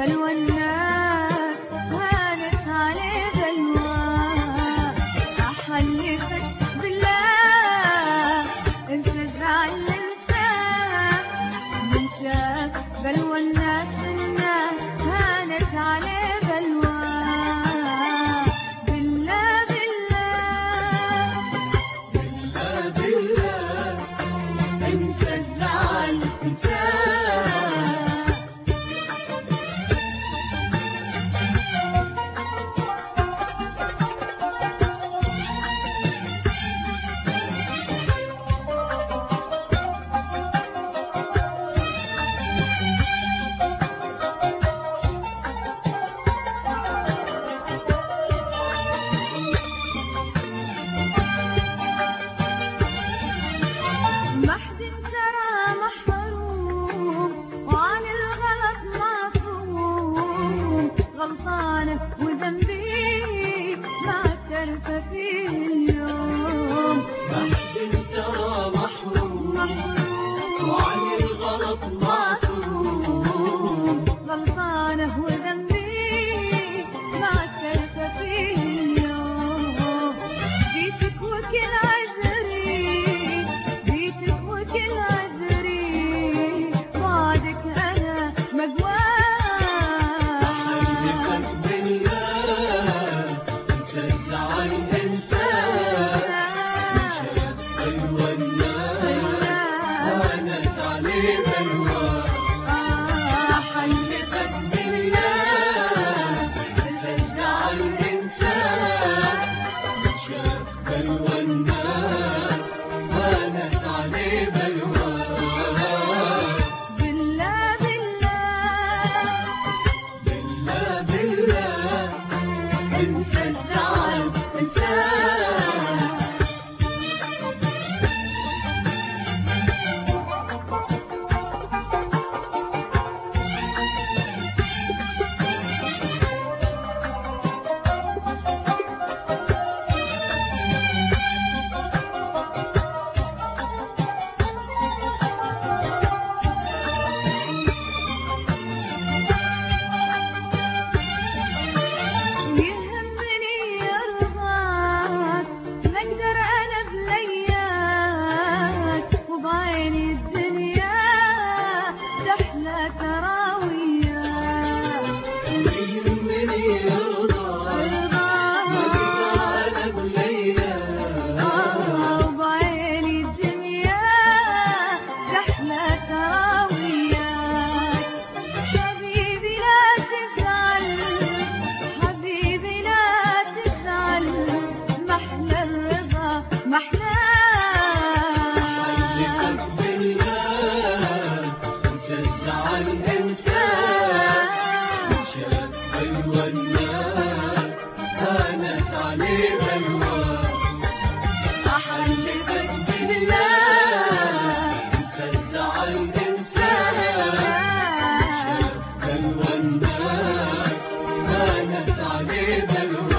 بلوى الناس هانت عليه بلوى. أحلفك بالله انت زعل ننساك بلوى الناس هانت عليه بلوى. بالله بالله بالله انسى الزعل غلطانة وذنبي ما اعترف فيه اليوم. محزن ترى محروم وعن الغلط معصوم. غلطانة وذنبي ما اعترف فيه اليوم. جيتك وكل عذري جيتك وكل عذري بعدك أنا مقوى. عليه بلوى.